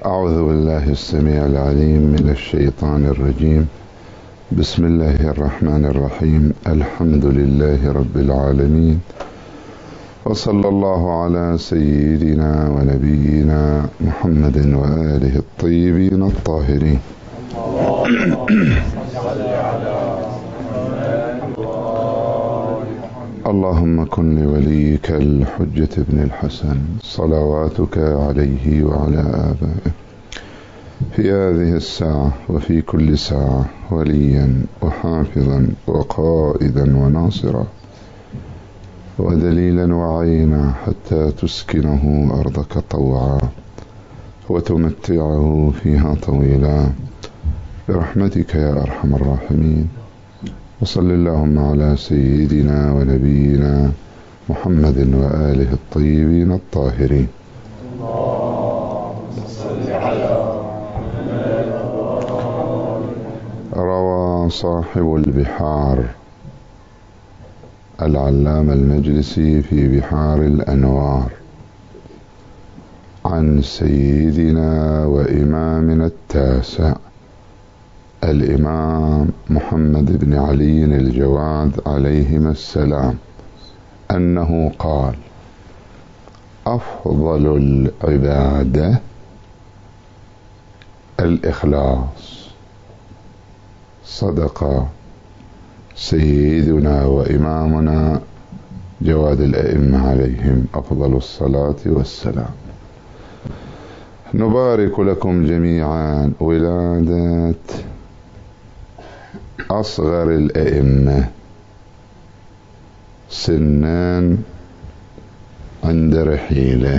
أعوذ بالله السميع العليم من الشيطان الرجيم. بسم الله الرحمن الرحيم. الحمد لله رب العالمين، وصلى الله على سيدنا ونبينا محمد وآله الطيبين الطاهرين. اللهم كن لوليك الحجة ابن الحسن صلواتك عليه وعلى آبائه في هذه الساعة وفي كل ساعة وليا وحافظا وقائدا وناصرا ودليلا وعينا حتى تسكنه أرضك طوعا وتمتعه فيها طويلا برحمتك يا أرحم الراحمين. وصل اللهم على سيدنا ونبينا محمد وآله الطيبين الطاهرين. روى صاحب البحار العلامة المجلسي في بحار الأنوار عن سيدنا وإمامنا التاسع الإمام محمد بن علي الجواد عليهما السلام أنه قال: أفضل العبادة الإخلاص. صدق سيدنا وإمامنا جواد الأئمة عليهم أفضل الصلاة والسلام. نبارك لكم جميعا ولادة أصغر الأئمة سنا عند رحيله،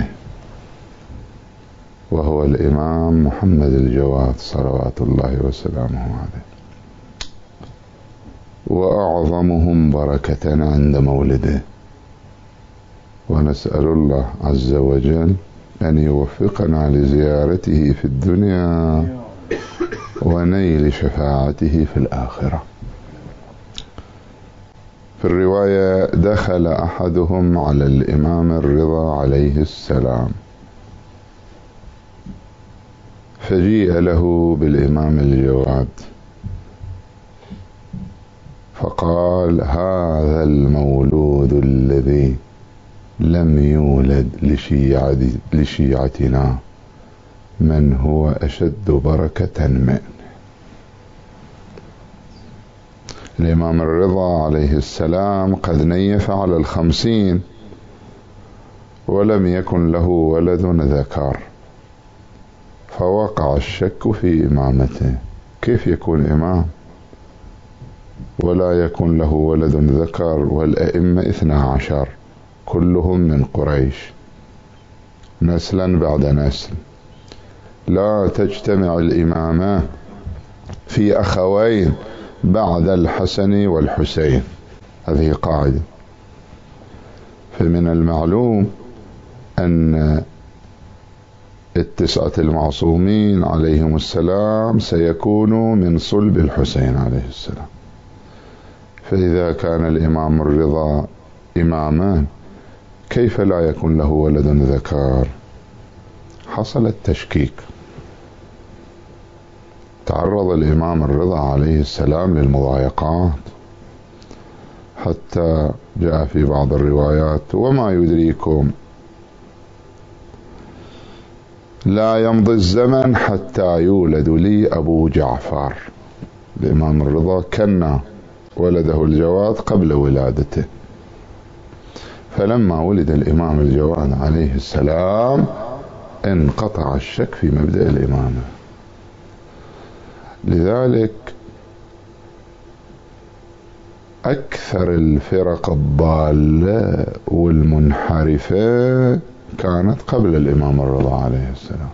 وهو الإمام محمد الجواد صلوات الله وسلامه عليه، وأعظمهم بركة عند مولده. ونسأل الله عز وجل أن يوفقنا لزيارته في الدنيا ونيل شفاعته في الآخرة. في الرواية: دخل أحدهم على الإمام الرضا عليه السلام فجيء له بالإمام الجواد فقال: هذا المولود الذي لم يولد لشيعتنا من هو أشد بركة منه. الإمام الرضا عليه السلام قد نيف على 50 ولم يكن له ولد ذكر، فوقع الشك في إمامته. كيف يكون إمام ولا يكون له ولد ذكر والأئمة 12 كلهم من قريش نسلا بعد نسل؟ لا تجتمع الإمامة في أخوين بعد الحسن والحسين، هذه قاعدة. فمن المعلوم أن التسعة المعصومين عليهم السلام سيكونوا من صلب الحسين عليه السلام. فإذا كان الإمام الرضا إماما كيف لا يكون له ولد ذكر؟ حصل التشكيك. تعرض الإمام الرضا عليه السلام للمضايقات حتى جاء في بعض الروايات: وما يدريكم لا يمضي الزمن حتى يولد لي أبو جعفر. الإمام الرضا كان ولده الجواد قبل ولادته، فلما ولد الإمام الجواد عليه السلام انقطع الشك في مبدأ الإمامة. لذلك أكثر الفرق الضالة والمنحرفة كانت قبل الإمام الرضا عليه السلام.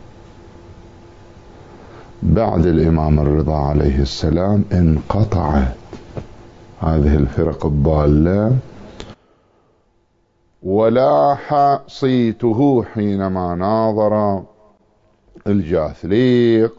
بعد الإمام الرضا عليه السلام انقطعت هذه الفرق الضالة، ولاح صيته حينما ناظر الجاثليق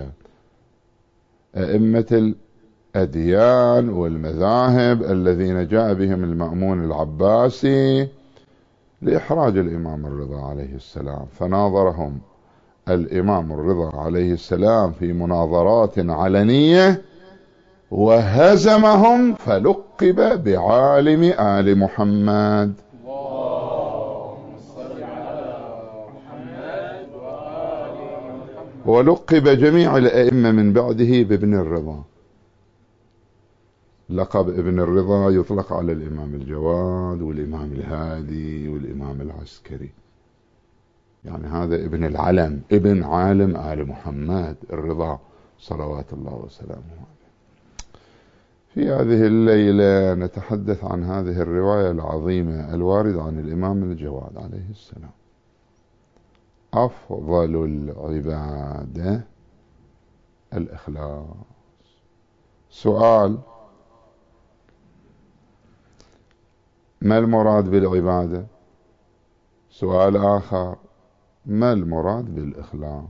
وأئمة الأديان والمذاهب الذين جاء بهم المأمون العباسي لإحراج الإمام الرضا عليه السلام، فناظرهم الإمام الرضا عليه السلام في مناظرات علنية وهزمهم، فلقب بعالم آل محمد. ولقب جميع الأئمة من بعده بابن الرضا. لقب ابن الرضا يطلق على الإمام الجواد والإمام الهادي والإمام العسكري، يعني هذا ابن العلم، ابن عالم آل محمد الرضا صلوات الله وسلامه عليه. في هذه الليلة نتحدث عن هذه الرواية العظيمة الواردة عن الإمام الجواد عليه السلام: أفضل العبادة الإخلاص. سؤال: ما المراد بالعبادة؟ سؤال آخر: ما المراد بالإخلاص؟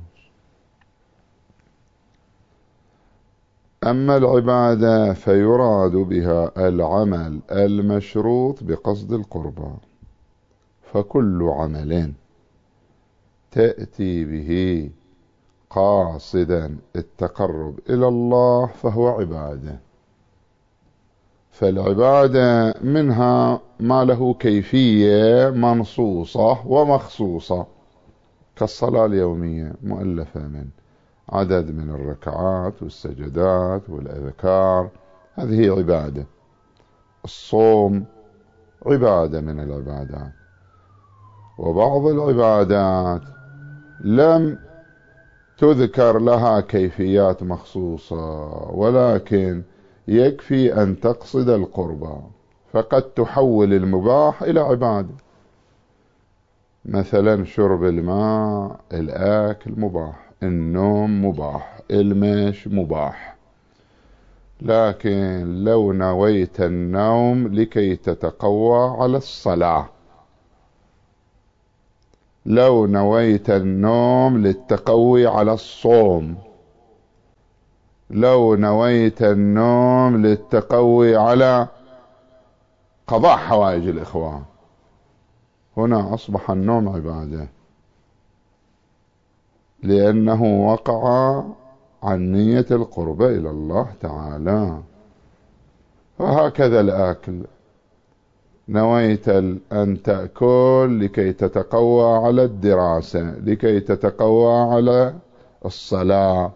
أما العبادة فيراد بها العمل المشروط بقصد القربى، فكل عمل تأتي به قاصدا التقرب إلى الله فهو عبادة. فالعبادة منها ما له كيفية منصوصة ومخصوصة، كالصلاة اليومية مؤلفة من عدد من الركعات والسجدات والأذكار، هذه عبادة. الصوم عبادة من العبادات. وبعض العبادات لم تذكر لها كيفيات مخصوصة، ولكن يكفي أن تقصد القربى، فقد تحول المباح إلى عبادة. مثلا شرب الماء، الأكل مباح، النوم مباح، المشي مباح، لكن لو نويت النوم لكي تتقوى على الصلاة، لو نويت النوم للتقوي على الصوم، لو نويت النوم للتقوي على قضاء حوائج الإخوان، هنا أصبح النوم عبادة، لأنه وقع عن نية القرب إلى الله تعالى. وهكذا الأكل، نويت أن تأكل لكي تتقوى على الدراسة، لكي تتقوى على الصلاة،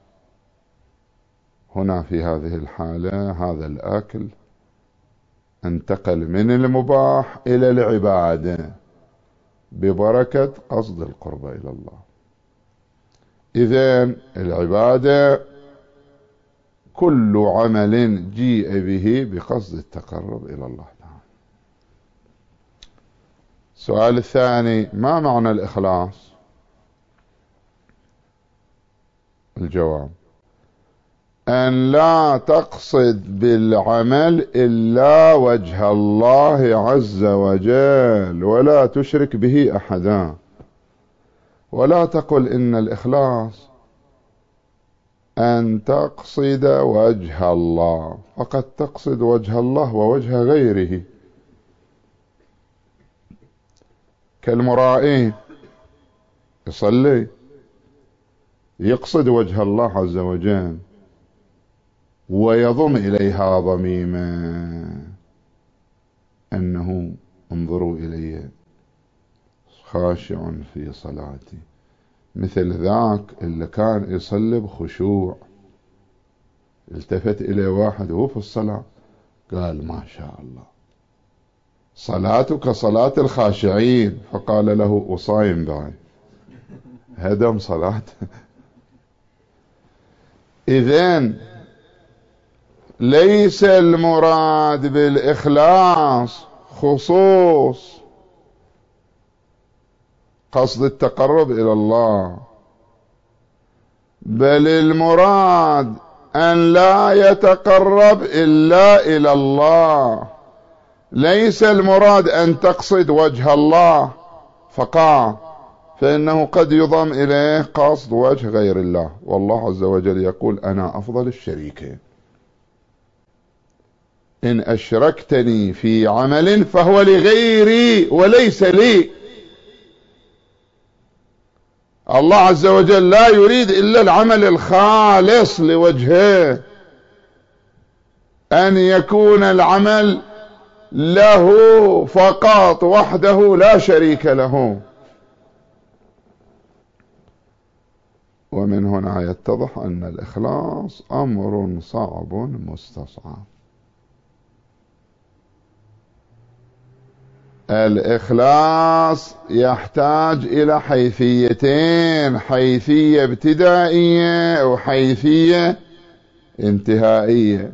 هنا في هذه الحالة هذا الأكل انتقل من المباح إلى العبادة ببركة قصد القرب إلى الله. إذن العبادة كل عمل جيء به بقصد التقرب إلى الله تعالى. السؤال الثاني: ما معنى الإخلاص؟ الجواب: أن لا تقصد بالعمل إلا وجه الله عز وجل، ولا تشرك به أحدا. ولا تقل إن الإخلاص أن تقصد وجه الله، فقد تقصد وجه الله ووجه غيره، كالمرائين يصلي يقصد وجه الله عز وجل ويضم إليها ضميما أنه انظروا إلي خاشع في صلاتي، مثل ذاك اللي كان يصلي بخشوع، التفت إليه واحد وهو في الصلاة قال: ما شاء الله صلاتك صلاة الخاشعين، فقال له: أصايم بعد هدم صلاته. إذن ليس المراد بالإخلاص خصوص قصد التقرب إلى الله، بل المراد أن لا يتقرب إلا إلى الله. ليس المراد أن تقصد وجه الله فقط، فإنه قد يضم إليه قصد وجه غير الله، والله عز وجل يقول: أنا أفضل الشريكين، إن أشركتني في عمل فهو لغيري وليس لي. الله عز وجل لا يريد إلا العمل الخالص لوجهه، أن يكون العمل له فقط وحده لا شريك له. ومن هنا يتضح أن الإخلاص أمر صعب مستصعب. الإخلاص يحتاج إلى حيثيتين: حيثية ابتدائية وحيثية انتهائية،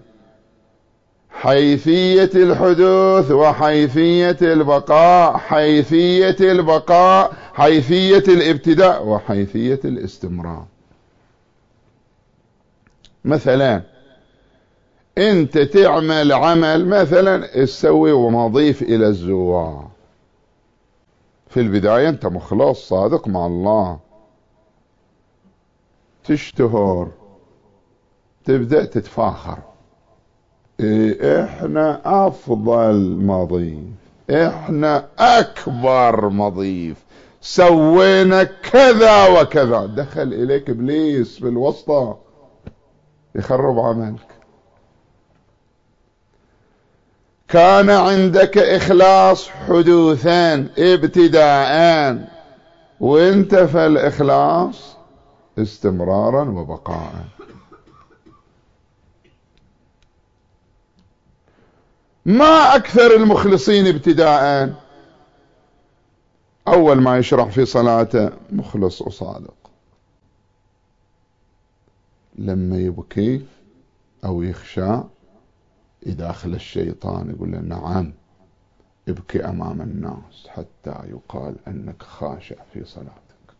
حيثية الحدوث وحيثية البقاء، حيثية البقاء حيثية الابتداء وحيثية الاستمرار. مثلا انت تعمل عمل، مثلا تسوي ومضيف الى الزوار، في البداية انت مخلص صادق مع الله، تشتهر، تبدأ تتفاخر، احنا افضل مضيف، احنا اكبر مضيف، سوينا كذا وكذا. دخل اليك ابليس بالوسطى يخرب عملك. كان عندك إخلاص حدوثان ابتداءان، وانت فالإخلاص استمرارا وبقاء. ما أكثر المخلصين ابتداء، أول ما يشرح في صلاته مخلص وصادق، لما يبكي أو يخشى يداخل الشيطان يقول له نعم ابكي أمام الناس حتى يقال أنك خاشع في صلاتك.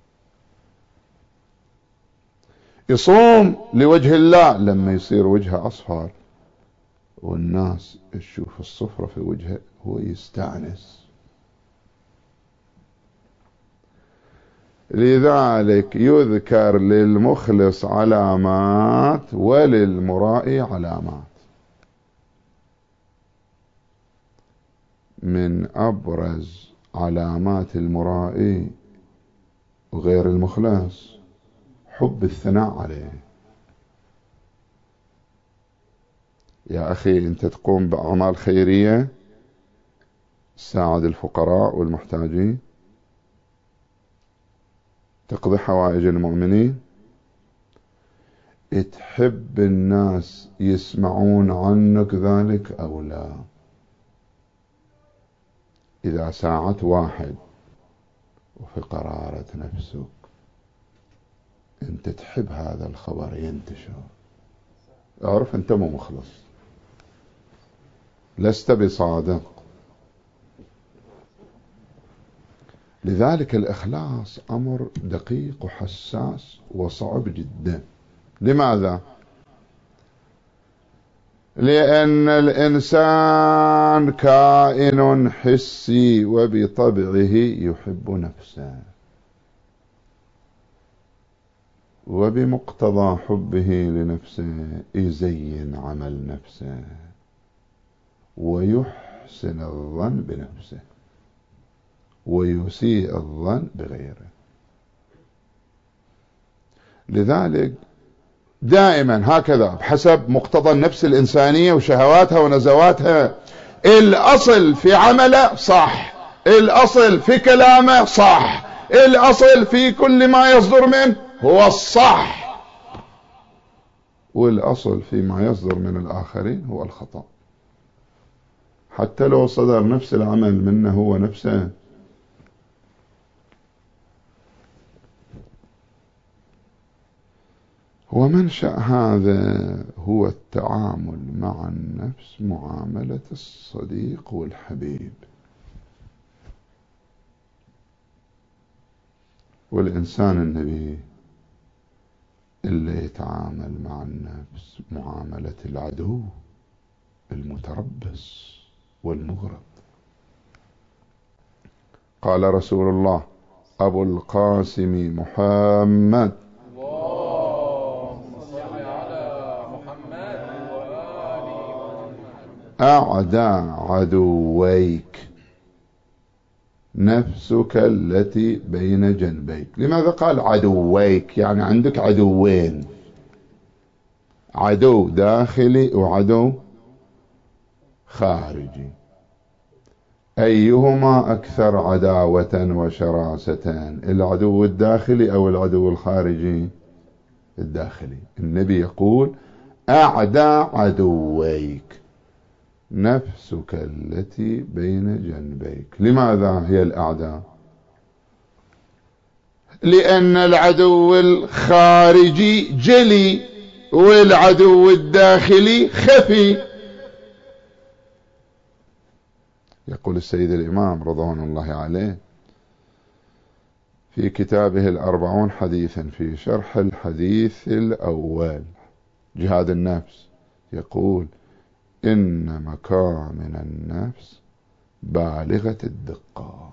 يصوم لوجه الله، لما يصير وجهه أصفر والناس تشوف الصفرة في وجهه هو يستأنس. لذلك يذكر للمخلص علامات وللمرائي علامات. من أبرز علامات المرائي وغير المخلص حب الثناء عليه. يا أخي أنت تقوم بأعمال خيرية، تساعد الفقراء والمحتاجين، تقضي حوائج المؤمنين، تحب الناس يسمعون عنك ذلك أو لا؟ إذا ساعدت واحد وفي قرارة نفسك أنت تحب هذا الخبر ينتشر، اعرف أنت مو مخلص، لست بصادق. لذلك الإخلاص أمر دقيق وحساس وصعب جدا. لماذا؟ لأن الإنسان كائن حسي وبطبعه يحب نفسه، وبمقتضى حبه لنفسه يزين عمل نفسه ويحسن الظن بنفسه ويسيء الظن بغيره. لذلك دائما هكذا بحسب مقتضى النفس الإنسانية وشهواتها ونزواتها. الأصل في عمله صح، الأصل في كلامه صح، الأصل في كل ما يصدر منه هو الصح، والأصل فيما يصدر من الآخرين هو الخطأ. حتى لو صدر نفس العمل منه هو نفسه. ومنشأ هذا هو التعامل مع النفس معاملة الصديق والحبيب. والإنسان النبي اللي يتعامل مع النفس معاملة العدو المتربص والمغرض. قال رسول الله أبو القاسم محمد أعدى عدويك نفسك التي بين جنبيك. لماذا قال عدويك؟ يعني عندك عدوين، عدو داخلي وعدو خارجي. أيهما أكثر عداوة وشراسة، العدو الداخلي أو العدو الخارجي؟ الداخلي. النبي يقول أعدى عدويك نفسك التي بين جنبيك. لماذا هي الأعدى؟ لأن العدو الخارجي جلي والعدو الداخلي خفي. يقول السيد الإمام رضوان الله عليه في كتابه 40 حديثا في شرح الحديث الأول جهاد النفس، يقول إن مكامن النفس بالغة الدقة.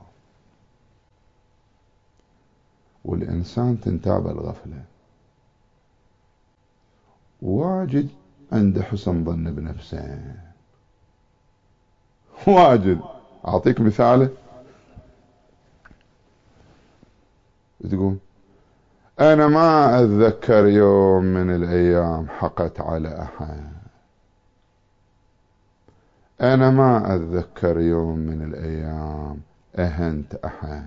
والإنسان تنتاب الغفلة، واجد عنده حسن ظن بنفسه، واجد. أعطيك مثاله، تقول أنا ما أتذكر يوم من الأيام حقت على أحد، أنا ما أتذكر يوم من الأيام أهنت أحد،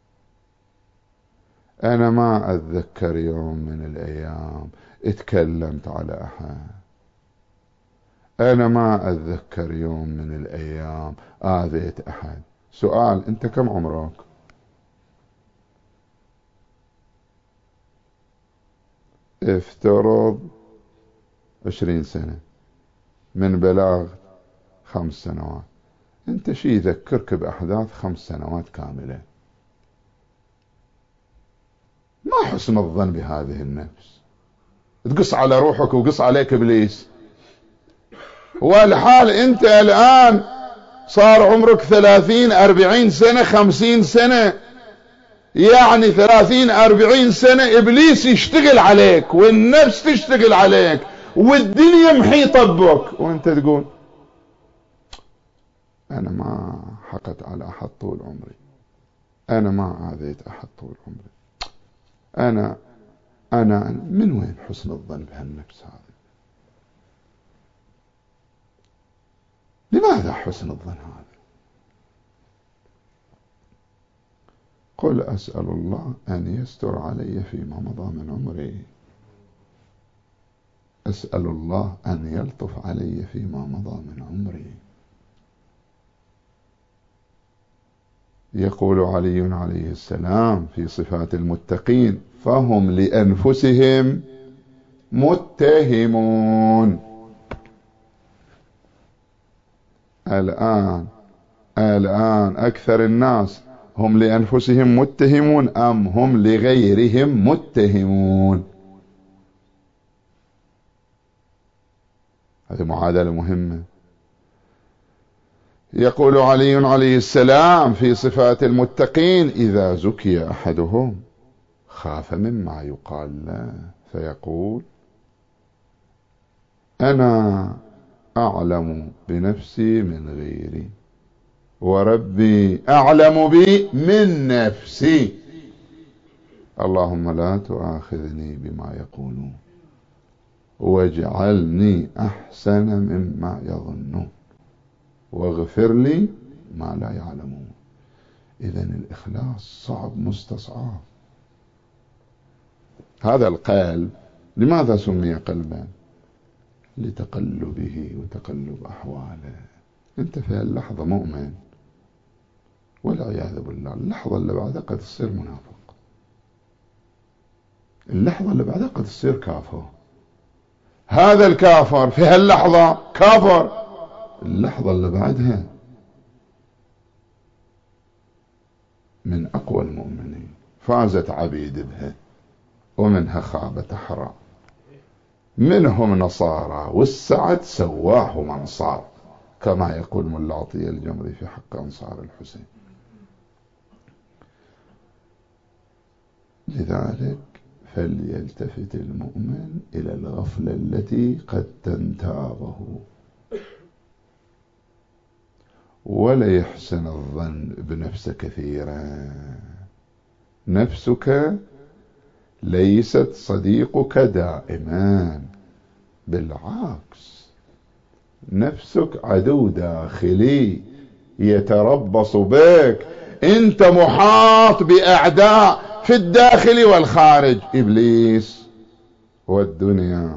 أنا ما أتذكر يوم من الأيام اتكلمت على أحد، أنا ما أتذكر يوم من الأيام آذيت أحد. سؤال، أنت كم عمرك؟ افترض 20 سنة، من بلاغ 5 سنوات. أنت شي يذكرك بأحداث 5 سنوات كاملة؟ ما حسن الظن بهذه النفس، تقص على روحك وقص عليك إبليس. والحال أنت الآن صار عمرك 30 40 سنة 50 سنة، يعني 30 40 سنة إبليس يشتغل عليك والنفس تشتغل عليك والدنيا محيطة بك، وانت تقول أنا ما حقت على أحد طول عمري، أنا ما آذيت أحد طول عمري، أنا من وين حسن الظن بهالنفس هذه؟ لماذا حسن الظن هذا؟ قل أسأل الله أن يستر علي فيما مضى من عمري، أسأل الله أن يلطف علي فيما مضى من عمري. يقول علي عليه السلام في صفات المتقين فهم لأنفسهم متهمون. الآن أكثر الناس هم لأنفسهم متهمون أم هم لغيرهم متهمون؟ هذه معادلة مهمة. يقول علي عليه السلام في صفات المتقين إذا زكي أحدهم خاف مما يقال له فيقول أنا أعلم بنفسي من غيري وربي أعلم بي من نفسي، اللهم لا تؤاخذني بما يقولون واجعلني أحسن مما يظنون واغفر لي ما لا يعلمون. إذن الإخلاص صعب مستصعب. هذا القلب لماذا سمي قلبا؟ لتقلبه وتقلب أحواله. أنت في اللحظة مؤمن والعياذ بالله، اللحظة اللي بعدها قد تصير منافق، اللحظة اللي بعدها قد تصير كافر. هذا الكافر في هاللحظة كافر، اللحظة اللي بعدها من أقوى المؤمنين، فازت عبيد بها ومنها خابت أحرى، منهم نصارى والسعد سواه من صار، كما يقول ملا عطية الجمري في حق أنصار الحسين. لذلك فليلتفت المؤمن إلى الغفلة التي قد تنتابه ولا يحسن الظن بنفسك كثيرا. نفسك ليست صديقك دائما، بالعكس، نفسك عدو داخلي يتربص بك. انت محاط بأعداء في الداخل والخارج، إبليس والدنيا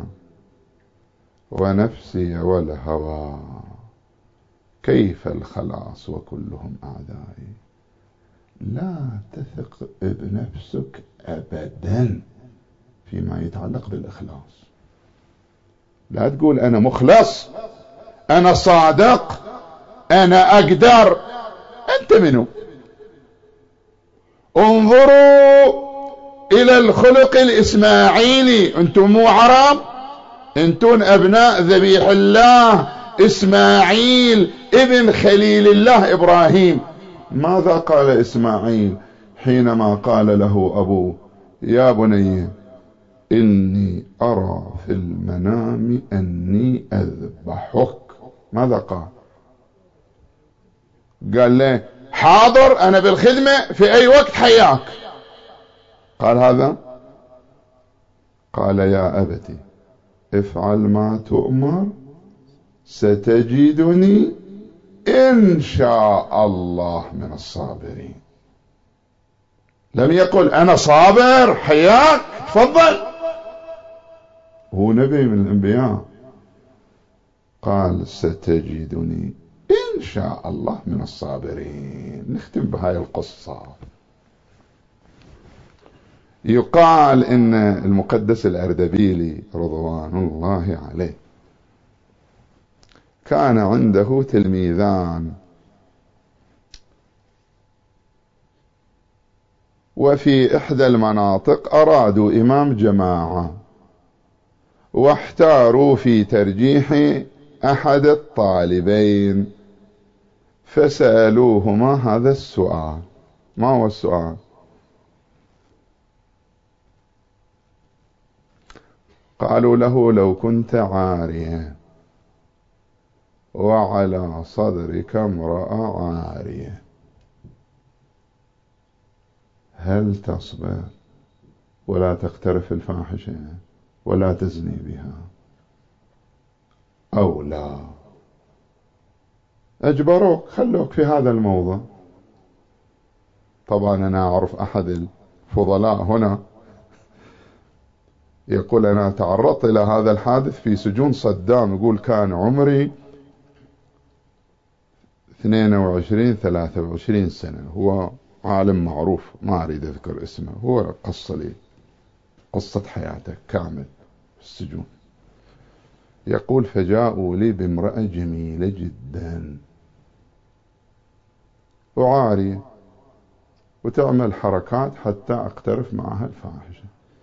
ونفسي والهوى. كيف الخلاص وكلهم أعدائي؟ لا تثق بنفسك أبدا فيما يتعلق بالإخلاص. لا تقول أنا مخلص، أنا صادق، أنا أقدر. أنت منو؟ انظروا إلى الخلق الإسماعيلي. أنتم مو عرب؟ أنتم أبناء ذبيح الله إسماعيل ابن خليل الله إبراهيم. ماذا قال إسماعيل حينما قال له أبوه يا بني إني أرى في المنام أني أذبحك؟ ماذا قال؟ قال له حاضر، أنا بالخدمة في أي وقت حياك. قال هذا؟ قال يا أبتي افعل ما تؤمر ستجدني إن شاء الله من الصابرين. لم يقل أنا صابر حياك تفضل، هو نبي من الأنبياء. قال ستجدني إن شاء الله من الصابرين. نختم بهاي القصة. يقال إن المقدس الأردبيلي رضوان الله عليه كان عنده تلميذان، وفي إحدى المناطق أرادوا إمام جماعة، واحتاروا في ترجيح أحد الطالبين، فسألوهما هذا السؤال. ما هو السؤال؟ قالوا له لو كنت عاريا وعلى صدرك امرأة عارية هل تصبر ولا تقترف الفاحشة ولا تزني بها أو لا؟ أجبروك، خلوك في هذا الموضع. طبعا أنا أعرف أحد الفضلاء هنا يقول أنا تعرضت إلى هذا الحادث في سجون صدام. يقول كان عمري 22-23 سنة. هو عالم معروف ما أريد أذكر اسمه، هو قص لي قصة حياته كامل في السجون. يقول فجاءوا لي بامرأة جميلة جدا وعارية وتعمل حركات حتى أقترف معها الفاحشة.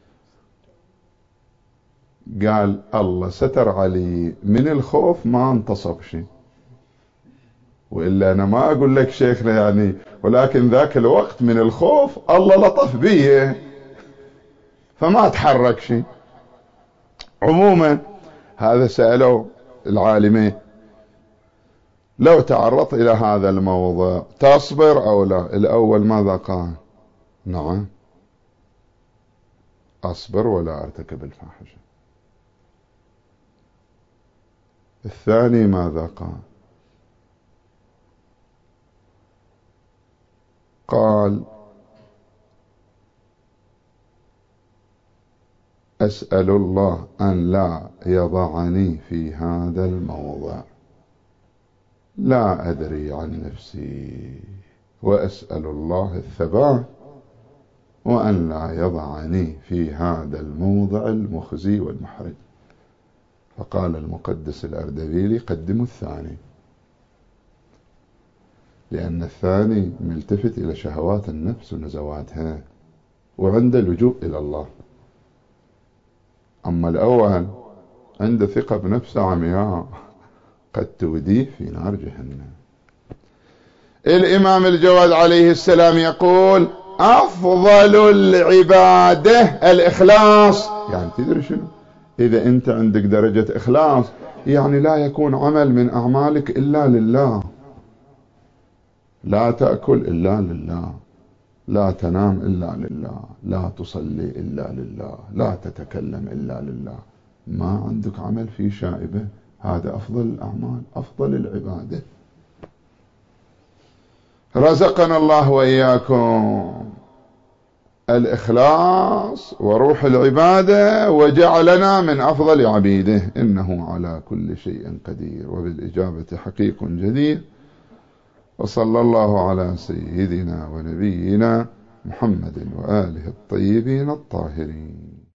قال الله ستر علي، من الخوف ما انتصب شيء، وإلا أنا ما أقول لك شيخنا يعني، ولكن ذاك الوقت من الخوف الله لطف بيه فما تحرك شيء. عموما هذا سألوا العالمين لو تعرضت إلى هذا الموضوع تصبر أو لا؟ الأول ماذا قال؟ نعم أصبر ولا أرتكب الفاحشة. الثاني ماذا قال؟ قال أسأل الله أن لا يضعني في هذا الموضع، لا أدري عن نفسي، وأسأل الله الثبات وأن لا يضعني في هذا الموضع المخزي والمحرج. فقال المقدس الأردبيلي قدموا الثاني، لأن الثاني ملتفت إلى شهوات النفس ونزواتها وعند اللجوء إلى الله. أما الأول عند ثقة بنفسه عمياء قد توديه في نار جهنم. الإمام الجواد عليه السلام يقول أفضل العبادة الإخلاص. يعني تدري شنو؟ إذا أنت عندك درجة إخلاص يعني لا يكون عمل من أعمالك إلا لله، لا تأكل إلا لله، لا تنام إلا لله، لا تصلي إلا لله، لا تتكلم إلا لله، ما عندك عمل فيه شائبة، هذا أفضل الأعمال، أفضل العبادة. رزقنا الله وإياكم الإخلاص وروح العبادة وجعلنا من أفضل عبيده، إنه على كل شيء قدير وبالإجابة حقيق جدير. وصلى الله على سيدنا ونبينا محمد وآله الطيبين الطاهرين.